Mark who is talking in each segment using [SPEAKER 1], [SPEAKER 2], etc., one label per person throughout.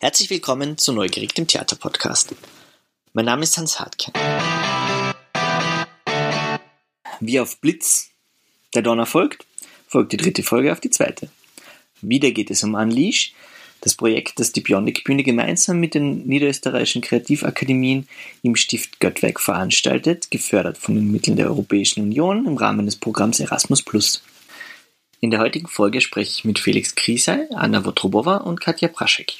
[SPEAKER 1] Herzlich willkommen zu Neugierig, dem Theaterpodcast. Mein Name ist Hans Hartke. Wie auf Blitz der Donner folgt die dritte Folge auf die zweite. Wieder geht es um Unleash, das Projekt, das die Bionic-Bühne gemeinsam mit den niederösterreichischen Kreativakademien im Stift Göttwerk veranstaltet, gefördert von den Mitteln der Europäischen Union im Rahmen des Programms Erasmus+. In der heutigen Folge spreche ich mit Felix Kriesey, Anna Wotrobowa und Katja Praschek.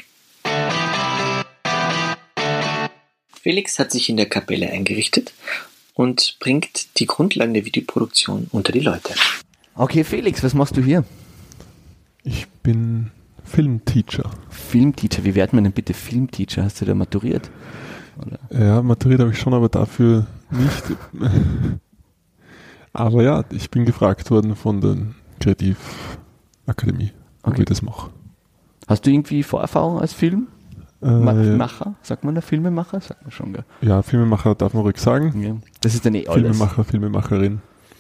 [SPEAKER 1] Felix hat sich in der Kapelle eingerichtet und bringt die Grundlagen der Videoproduktion unter die Leute.
[SPEAKER 2] Okay, Felix, was machst du hier?
[SPEAKER 3] Ich bin Filmteacher.
[SPEAKER 2] Filmteacher, wie wird man denn bitte Filmteacher? Hast du da maturiert? Oder?
[SPEAKER 3] Ja, maturiert habe ich schon, aber dafür nicht. Aber ja, ich bin gefragt worden von der Kreativakademie, ob ich das mache.
[SPEAKER 2] Hast du irgendwie Vorerfahrung als Filmmacher? Sagt man da Filmemacher? Sagt man schon, gell?
[SPEAKER 3] Ja, Filmemacher darf man ruhig sagen.
[SPEAKER 2] Ja, das ist dann alles.
[SPEAKER 3] Filmemacher, Filmemacherin.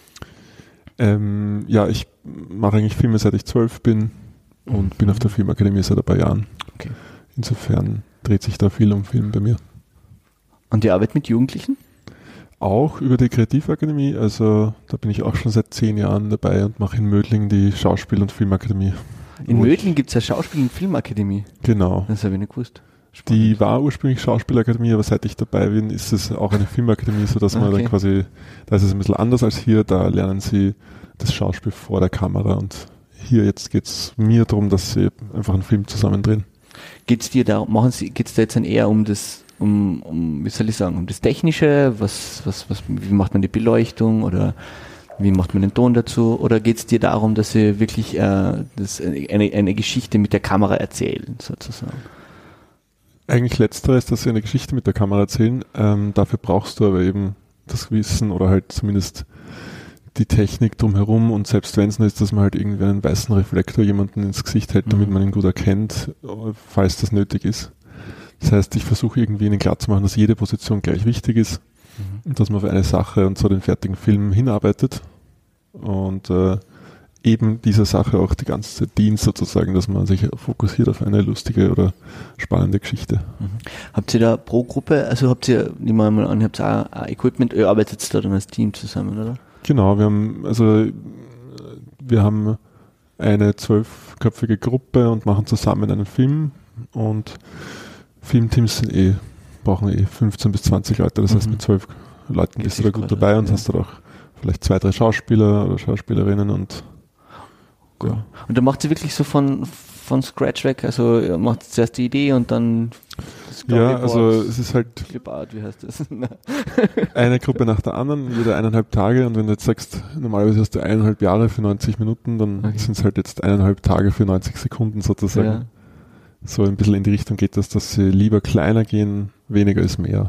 [SPEAKER 3] Ja, ich mache eigentlich Filme, seit ich 12 bin und bin auf der Filmakademie seit ein paar Jahren.
[SPEAKER 2] Okay.
[SPEAKER 3] Insofern dreht sich da viel um Film bei mir.
[SPEAKER 2] Und die Arbeit mit Jugendlichen?
[SPEAKER 3] Auch über die Kreativakademie, also da bin ich auch schon seit 10 Jahren dabei und mache in Mödling die Schauspiel- und Filmakademie.
[SPEAKER 2] In Mödling gibt es eine Schauspiel- und Filmakademie?
[SPEAKER 3] Genau.
[SPEAKER 2] Das habe ich nicht gewusst. Spannend.
[SPEAKER 3] Die war ursprünglich Schauspielakademie, aber seit ich dabei bin, ist es auch eine Filmakademie, sodass man dann quasi, da ist es ein bisschen anders als hier, da lernen sie das Schauspiel vor der Kamera und hier jetzt geht es mir darum, dass sie einfach einen Film zusammendrehen. Geht's
[SPEAKER 2] da jetzt dann eher um das, wie soll ich sagen, um das Technische, wie macht man die Beleuchtung oder wie macht man den Ton dazu? Oder geht es dir darum, dass sie wirklich eine Geschichte mit der Kamera erzählen, sozusagen?
[SPEAKER 3] Eigentlich letzteres, dass sie eine Geschichte mit der Kamera erzählen. Dafür brauchst du aber eben das Wissen oder halt zumindest die Technik drumherum. Und selbst wenn es nur ist, dass man halt irgendwie einen weißen Reflektor jemanden ins Gesicht hält, damit man ihn gut erkennt, falls das nötig ist. Das heißt, ich versuche irgendwie ihnen klar zu machen, dass jede Position gleich wichtig ist und dass man auf eine Sache und so den fertigen Film hinarbeitet und eben dieser Sache auch die ganze Zeit dient sozusagen, dass man sich fokussiert auf eine lustige oder spannende Geschichte.
[SPEAKER 2] Habt ihr da pro Gruppe, also habt ihr, nehmen wir mal an, ihr habt auch Equipment, ihr arbeitet da dann als Team zusammen, oder?
[SPEAKER 3] Genau, wir haben eine 12-köpfige Gruppe und machen zusammen einen Film und Filmteams brauchen 15 bis 20 Leute, das heißt mit 12 Leuten bist du da gut dabei und hast dann auch vielleicht 2, 3 Schauspieler oder Schauspielerinnen und ja.
[SPEAKER 2] Und dann macht sie wirklich so von Scratch weg, also ihr macht zuerst die Idee und dann das
[SPEAKER 3] ja, also es ist halt
[SPEAKER 2] Clipart, wie heißt das?
[SPEAKER 3] eine Gruppe nach der anderen, jede 1,5 Tage und wenn du jetzt sagst, normalerweise hast du 1,5 Jahre für 90 Minuten, dann sind es halt jetzt 1,5 Tage für 90 Sekunden sozusagen. Ja. So ein bisschen in die Richtung geht das, dass sie lieber kleiner gehen, weniger ist mehr.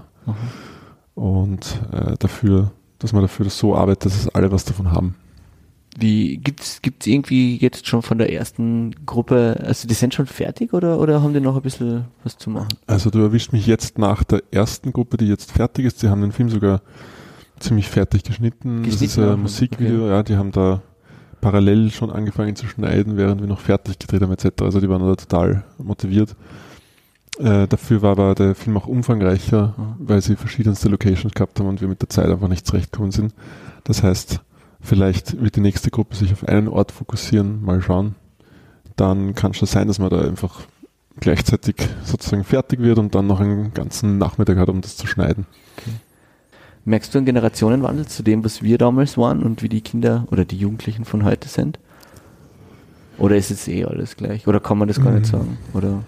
[SPEAKER 3] Und dass man dafür so arbeitet, dass alle was davon haben.
[SPEAKER 2] Wie gibt's irgendwie jetzt schon von der ersten Gruppe, also die sind schon fertig oder haben die noch ein bisschen was zu machen?
[SPEAKER 3] Also du erwischt mich jetzt nach der ersten Gruppe, die jetzt fertig ist. Die haben den Film sogar ziemlich fertig geschnitten. Das ist ein Musikvideo, okay. Ja, die haben da parallel schon angefangen zu schneiden, während wir noch fertig gedreht haben etc. Also die waren da total motiviert. Dafür war aber der Film auch umfangreicher, weil sie verschiedenste Locations gehabt haben und wir mit der Zeit einfach nicht zurechtgekommen sind. Das heißt, vielleicht wird die nächste Gruppe sich auf einen Ort fokussieren, mal schauen. Dann kann es schon sein, dass man da einfach gleichzeitig sozusagen fertig wird und dann noch einen ganzen Nachmittag hat, um das zu schneiden.
[SPEAKER 2] Okay. Merkst du einen Generationenwandel zu dem, was wir damals waren und wie die Kinder oder die Jugendlichen von heute sind? Oder ist jetzt alles gleich? Oder kann man das gar nicht sagen? Oder?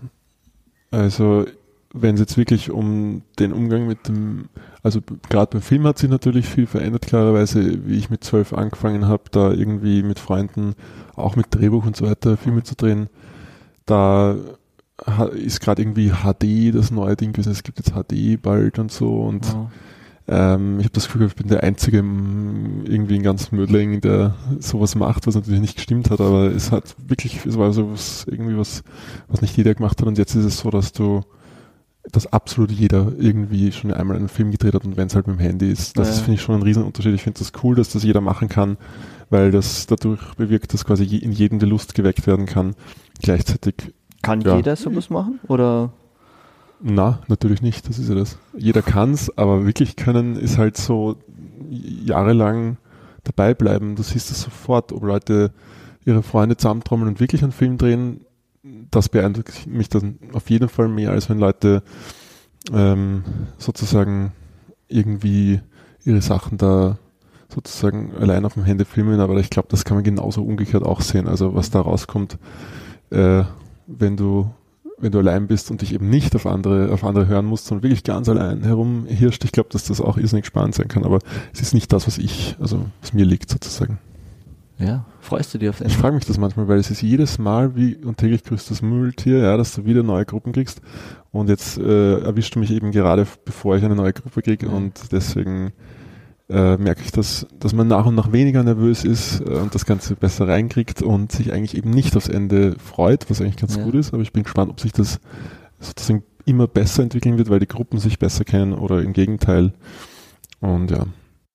[SPEAKER 3] Also wenn es jetzt wirklich um den Umgang mit dem, also gerade beim Film hat sich natürlich viel verändert, klarerweise, wie ich mit 12 angefangen habe, da irgendwie mit Freunden, auch mit Drehbuch und so weiter, Filme zu drehen. Da ist gerade irgendwie HD das neue Ding gewesen, es gibt jetzt HD bald und so und ich habe das Gefühl, ich bin der Einzige irgendwie in ganz Mödling, der sowas macht, was natürlich nicht gestimmt hat, aber es war so was nicht jeder gemacht hat und jetzt ist es so, dass absolut jeder irgendwie schon einmal einen Film gedreht hat und wenn es halt mit dem Handy ist. Das finde ich schon ein Riesenunterschied. Ich finde das cool, dass das jeder machen kann, weil das dadurch bewirkt, dass quasi in jedem die Lust geweckt werden kann. Gleichzeitig
[SPEAKER 2] Kann jeder sowas machen? Oder?
[SPEAKER 3] Na, natürlich nicht, das ist ja das. Jeder kann's, aber wirklich können ist halt so jahrelang dabei bleiben. Du siehst es sofort, ob Leute ihre Freunde zusammentrommeln und wirklich einen Film drehen. Das beeindruckt mich dann auf jeden Fall mehr, als wenn Leute sozusagen irgendwie ihre Sachen da sozusagen allein auf dem Handy filmen, aber ich glaube, das kann man genauso umgekehrt auch sehen. Also was da rauskommt, wenn du allein bist und dich eben nicht auf andere hören musst, sondern wirklich ganz allein herumhirscht. Ich glaube, dass das auch irrsinnig spannend sein kann, aber es ist nicht das, was mir liegt sozusagen.
[SPEAKER 2] Ja, freust du dich auf das?
[SPEAKER 3] Ich frage mich das manchmal, weil es ist jedes Mal wie und täglich grüßt das Murmeltier, ja, dass du wieder neue Gruppen kriegst und jetzt erwischst du mich eben gerade, bevor ich eine neue Gruppe kriege und deswegen merke ich, dass man nach und nach weniger nervös ist und das Ganze besser reinkriegt und sich eigentlich eben nicht aufs Ende freut, was eigentlich ganz gut ist, aber ich bin gespannt, ob sich das sozusagen immer besser entwickeln wird, weil die Gruppen sich besser kennen oder im Gegenteil und ja.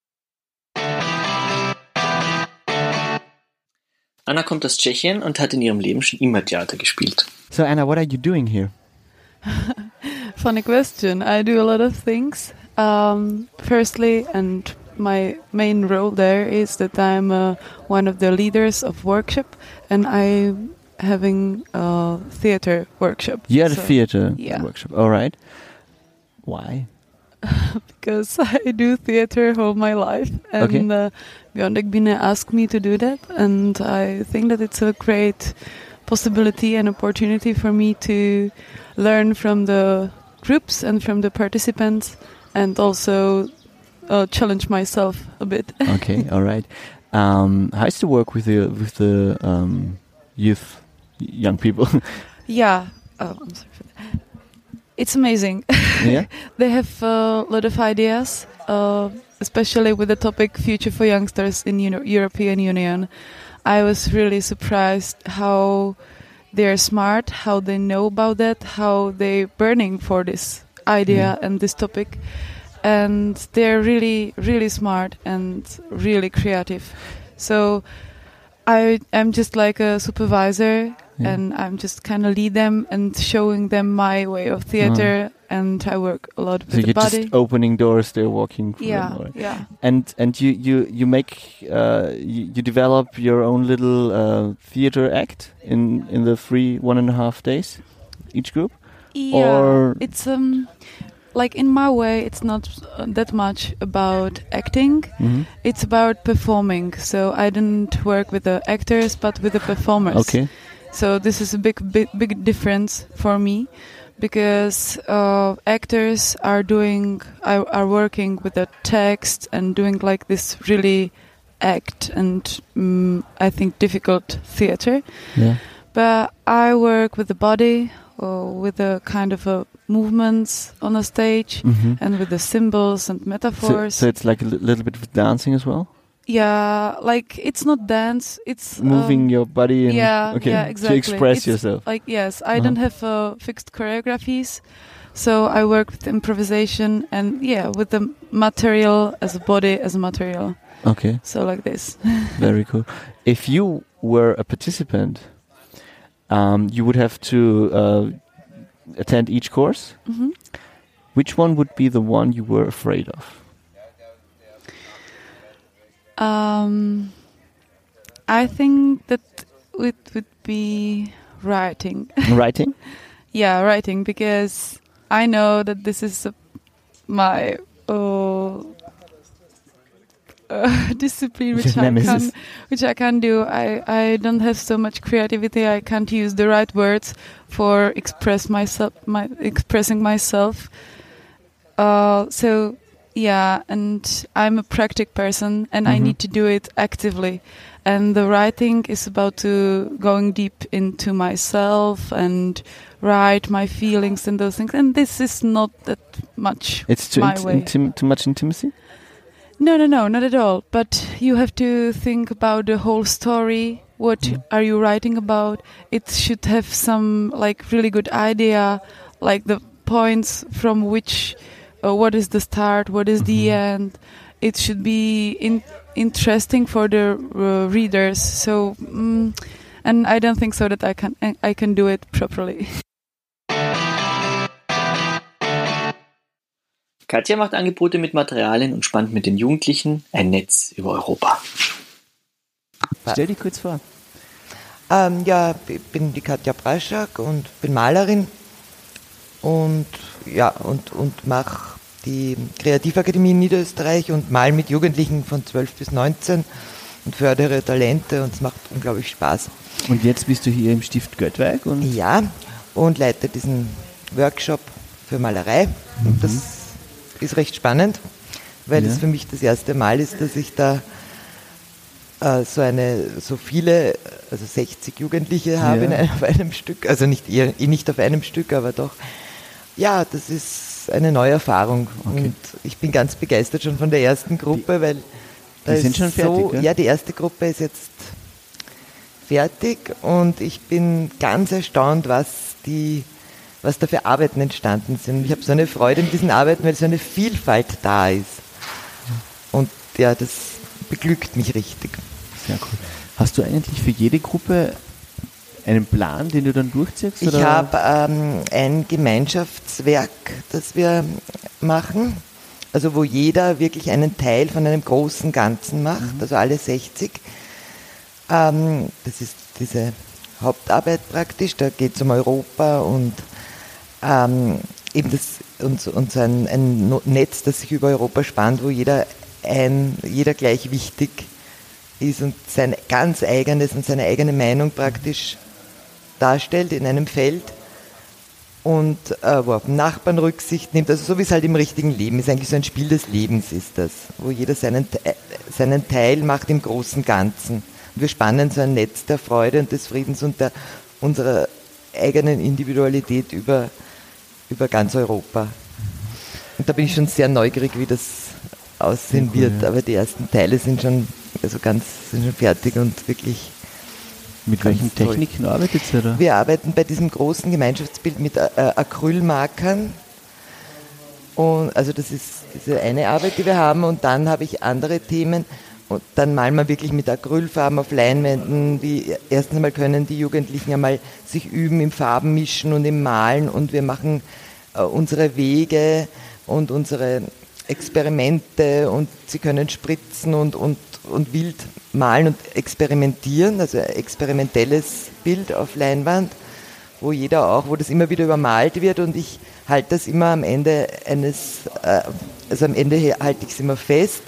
[SPEAKER 1] Anna kommt aus Tschechien und hat in ihrem Leben schon immer Theater gespielt.
[SPEAKER 2] So Anna, what are you doing here?
[SPEAKER 4] Funny question. I do a lot of things. Firstly, and my main role there is that I'm one of the leaders of workshop, and I'm having a theater workshop.
[SPEAKER 2] You had a theater
[SPEAKER 4] yeah.
[SPEAKER 2] workshop, all right. Why?
[SPEAKER 4] Because I do theater all my life, and Björn Bine asked me to do that, and I think that it's a great possibility and opportunity for me to learn from the groups and from the participants, and also challenge myself a bit.
[SPEAKER 2] Okay, all right. How is to work with the youth, young people?
[SPEAKER 4] Yeah, I'm sorry for that. It's amazing.
[SPEAKER 2] Yeah,
[SPEAKER 4] they have a lot of ideas, especially with the topic "Future for Youngsters" in European Union. I was really surprised how they're smart, how they know about that, how they're burning for this idea and this topic. And they're really, really smart and really creative. So I'm just like a supervisor, and I'm just kind of lead them and showing them my way of theater. And I work a lot with the body.
[SPEAKER 2] So you're just opening doors, they're walking through them.
[SPEAKER 4] Yeah.
[SPEAKER 2] And you make you develop your own little theater act in the 1.5 days each group.
[SPEAKER 4] Yeah,
[SPEAKER 2] or
[SPEAKER 4] it's like in my way, it's not that much about acting.
[SPEAKER 2] Mm-hmm.
[SPEAKER 4] It's about performing. So I didn't work with the actors, but with the performers.
[SPEAKER 2] Okay.
[SPEAKER 4] So this is a big difference for me, because actors are working with the text and doing like this really act and I think difficult theater.
[SPEAKER 2] Yeah.
[SPEAKER 4] But I work with the body, with the kind of movements on a stage, and with the symbols and metaphors.
[SPEAKER 2] So it's like a little bit of dancing as well?
[SPEAKER 4] Yeah, like it's not dance, it's
[SPEAKER 2] moving your body and
[SPEAKER 4] exactly.
[SPEAKER 2] to express yourself.
[SPEAKER 4] Like yes, I don't have fixed choreographies, so I work with improvisation and with the material as a body as a material.
[SPEAKER 2] Okay.
[SPEAKER 4] So like this.
[SPEAKER 2] Very cool. If you were a participant, you would have to attend each course.
[SPEAKER 4] Mm-hmm.
[SPEAKER 2] Which one would be the one you were afraid of?
[SPEAKER 4] I think that it would be writing.
[SPEAKER 2] Writing?
[SPEAKER 4] Yeah, writing, because I know that this is my discipline which I can do. I don't have so much creativity. I can't use the right words for expressing myself. So yeah, and I'm a practical person, and I need to do it actively. And the writing is about to going deep into myself and write my feelings and those things. And this is not that much.
[SPEAKER 2] It's too
[SPEAKER 4] way.
[SPEAKER 2] Too much intimacy?
[SPEAKER 4] No, not at all. But you have to think about the whole story. What are you writing about? It should have some like really good idea, like the points from which, what is the start, what is the end. It should be interesting for the readers. So and I don't think so that I can do it properly.
[SPEAKER 1] Katja macht Angebote mit Materialien und spannt mit den Jugendlichen ein Netz über Europa.
[SPEAKER 2] Stell dich kurz vor.
[SPEAKER 5] Ja, ich bin die Katja Braschak und bin Malerin und mache die Kreativakademie in Niederösterreich und mal mit Jugendlichen von 12 bis 19 und fördere Talente und es macht unglaublich Spaß.
[SPEAKER 2] Und jetzt bist du hier im Stift Göttweig?
[SPEAKER 5] Ja, und leite diesen Workshop für Malerei. Und das ist recht spannend, weil es für mich das erste Mal ist, dass ich da so viele, also 60 Jugendliche habe auf einem Stück, also nicht auf einem Stück, aber doch. Ja, das ist eine neue Erfahrung und ich bin ganz begeistert schon von der ersten Gruppe, weil
[SPEAKER 2] die sind schon fertig,
[SPEAKER 5] ja, die erste Gruppe ist jetzt fertig und ich bin ganz erstaunt, was da für Arbeiten entstanden sind. Ich habe so eine Freude mit diesen Arbeiten, weil so eine Vielfalt da ist. Und ja, das beglückt mich richtig.
[SPEAKER 2] Sehr cool. Hast du eigentlich für jede Gruppe einen Plan, den du dann durchziehst?
[SPEAKER 5] Ich habe ein Gemeinschaftswerk, das wir machen, also wo jeder wirklich einen Teil von einem großen Ganzen macht, also alle 60. Das ist diese Hauptarbeit praktisch, da geht es um Europa und eben so ein Netz, das sich über Europa spannt, wo jeder gleich wichtig ist und sein ganz eigenes und seine eigene Meinung praktisch darstellt in einem Feld und wo auf den Nachbarn Rücksicht nimmt, also so wie es halt im richtigen Leben ist, eigentlich so ein Spiel des Lebens ist das, wo jeder seinen Teil macht im großen Ganzen. Und wir spannen so ein Netz der Freude und des Friedens und unserer eigenen Individualität über ganz Europa. Und da bin ich schon sehr neugierig, wie das aussehen wird, aber die ersten Teile sind schon fertig und wirklich.
[SPEAKER 2] Mit welchen Techniken arbeitet ihr da?
[SPEAKER 5] Wir arbeiten bei diesem großen Gemeinschaftsbild mit Acrylmarkern. Und also das ist diese eine Arbeit, die wir haben. Und dann habe ich andere Themen. Und dann malen wir wirklich mit Acrylfarben auf Leinwänden. Erstens einmal können die Jugendlichen einmal sich üben im Farbenmischen und im Malen. Und wir machen unsere Wege und unsere Experimente. Und sie können spritzen und wild malen und experimentieren, also ein experimentelles Bild auf Leinwand, wo das immer wieder übermalt wird und ich halte das immer am Ende am Ende halte ich es immer fest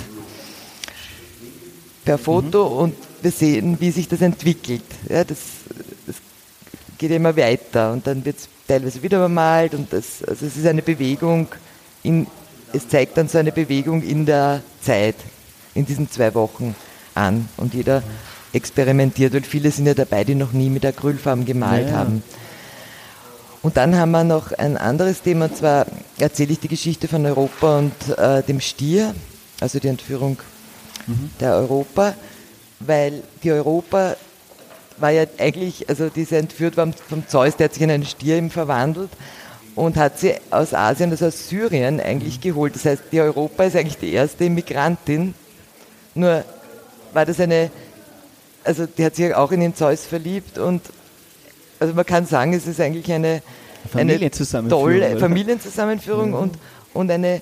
[SPEAKER 5] per Foto und wir sehen, wie sich das entwickelt. Ja, das geht immer weiter und dann wird es teilweise wieder übermalt und es ist eine Bewegung, es zeigt dann so eine Bewegung in der Zeit, in diesen 2 Wochen an und jeder experimentiert, weil viele sind ja dabei, die noch nie mit Acrylfarben gemalt haben. Und dann haben wir noch ein anderes Thema, und zwar erzähle ich die Geschichte von Europa und dem Stier, also die Entführung der Europa, weil die Europa war ja eigentlich, also die ist entführt worden vom Zeus, der hat sich in einen Stier eben verwandelt und hat sie aus Asien, also aus Syrien eigentlich geholt. Das heißt, die Europa ist eigentlich die erste Immigrantin, nur war das also die hat sich auch in den Zeus verliebt und also man kann sagen, es ist eigentlich eine tolle Familienzusammenführung und eine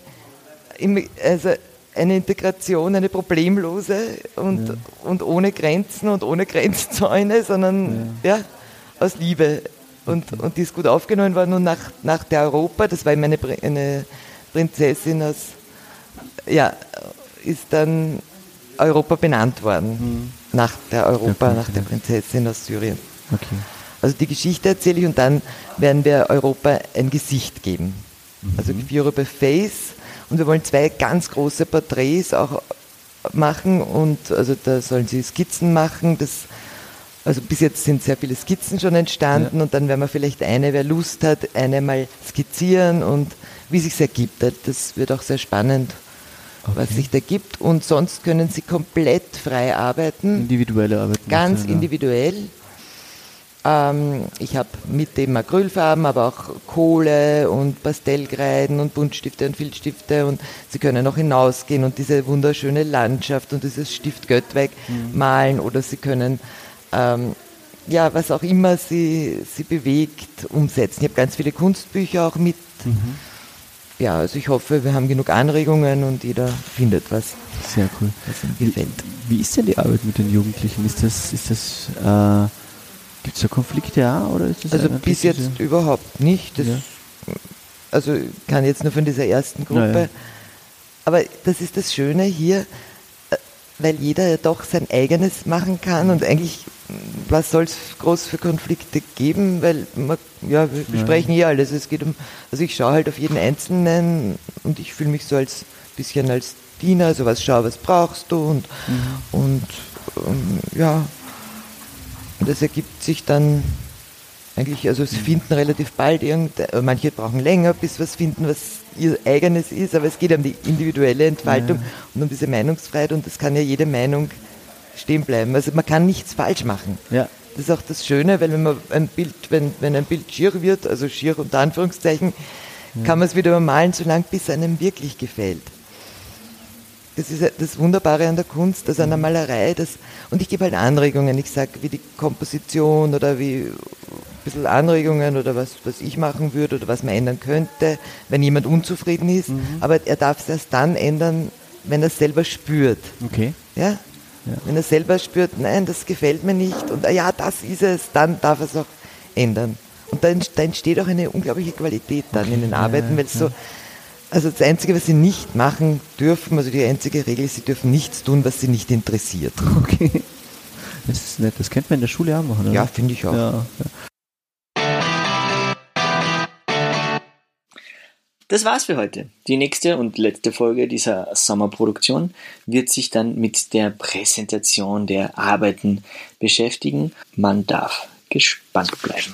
[SPEAKER 5] Integration, eine problemlose und ohne Grenzen und ohne Grenzzäune, sondern aus Liebe. Und die ist gut aufgenommen worden und nach der Europa, das war eine Prinzessin ist dann Europa benannt worden. Nach der Prinzessin aus Syrien.
[SPEAKER 2] Okay.
[SPEAKER 5] Also die Geschichte erzähle ich und dann werden wir Europa ein Gesicht geben. Also Give Europe a Face. Und wir wollen 2 ganz große Porträts auch machen und also da sollen sie Skizzen machen. Also bis jetzt sind sehr viele Skizzen schon entstanden und dann werden wir vielleicht wer Lust hat, eine mal skizzieren und wie es sich ergibt. Das wird auch sehr spannend, was sich da gibt. Und sonst können sie komplett frei arbeiten.
[SPEAKER 2] Individuelle Arbeiten.
[SPEAKER 5] Ganz individuell. Ich habe mit dem Acrylfarben, aber auch Kohle und Pastellkreiden und Buntstifte und Filzstifte und sie können auch hinausgehen und diese wunderschöne Landschaft und dieses Stift Göttweig malen oder sie können ja, was auch immer sie bewegt, umsetzen. Ich habe ganz viele Kunstbücher auch mit. Ja, also ich hoffe, wir haben genug Anregungen und jeder findet was.
[SPEAKER 2] Sehr cool.
[SPEAKER 5] Was ihm gefällt.
[SPEAKER 2] Wie ist denn die Arbeit mit den Jugendlichen? Gibt es da Konflikte auch, oder ist das
[SPEAKER 5] Also bis jetzt überhaupt nicht. Also ich kann jetzt nur von dieser ersten Gruppe.
[SPEAKER 2] Ja.
[SPEAKER 5] Aber das ist das Schöne hier, weil jeder ja doch sein eigenes machen kann und eigentlich, was soll es groß für Konflikte geben, weil wir besprechen hier alles. Also ich schaue halt auf jeden Einzelnen und ich fühle mich so als bisschen als Diener, also was brauchst du und das ergibt sich dann eigentlich, also sie finden relativ bald manche brauchen länger, bis was finden, was ihr eigenes ist, aber es geht um die individuelle Entfaltung und um diese Meinungsfreiheit und das kann ja jede Meinung stehen bleiben. Also man kann nichts falsch machen. Ja. Das ist auch das Schöne, weil wenn man wenn ein Bild schier wird, also schier unter Anführungszeichen, kann man es wieder übermalen, solange bis es einem wirklich gefällt. Das ist das Wunderbare an der Kunst, an der Malerei. Und ich gebe halt Anregungen. Ich sage, wie die Komposition oder wie ein bisschen Anregungen oder was ich machen würde oder was man ändern könnte, wenn jemand unzufrieden ist. Aber er darf es erst dann ändern, wenn er es selber spürt.
[SPEAKER 2] Okay.
[SPEAKER 5] Ja? Wenn er selber spürt, nein, das gefällt mir nicht und ja, das ist es, dann darf er es auch ändern. Und da entsteht auch eine unglaubliche Qualität dann in den Arbeiten, weil es so. Also das Einzige, was sie nicht machen dürfen, also die einzige Regel ist, sie dürfen nichts tun, was sie nicht interessiert.
[SPEAKER 2] Okay. Das ist nett, das könnte man in der Schule auch machen, oder?
[SPEAKER 5] Ja, finde ich auch.
[SPEAKER 2] Ja.
[SPEAKER 1] Das war's für heute. Die nächste und letzte Folge dieser Sommerproduktion wird sich dann mit der Präsentation der Arbeiten beschäftigen. Man darf gespannt bleiben.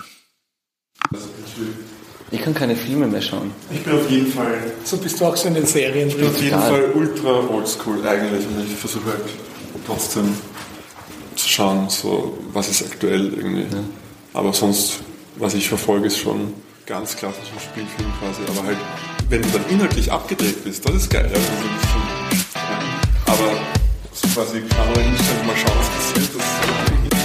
[SPEAKER 2] Ich kann keine Filme mehr schauen.
[SPEAKER 3] Ich bin auf jeden Fall...
[SPEAKER 6] So bist du auch so in den Serien.
[SPEAKER 3] Ich bin auf jeden Fall ultra oldschool eigentlich. Also ich versuche halt trotzdem zu schauen, so, was ist aktuell irgendwie. Ja. Aber sonst, was ich verfolge, ist schon ganz klassischer Spielfilm quasi. Aber halt, wenn du dann inhaltlich abgedreht bist, das ist geil. Also das ist schon, aber so quasi kann man nicht mal schauen, was passiert. Das ist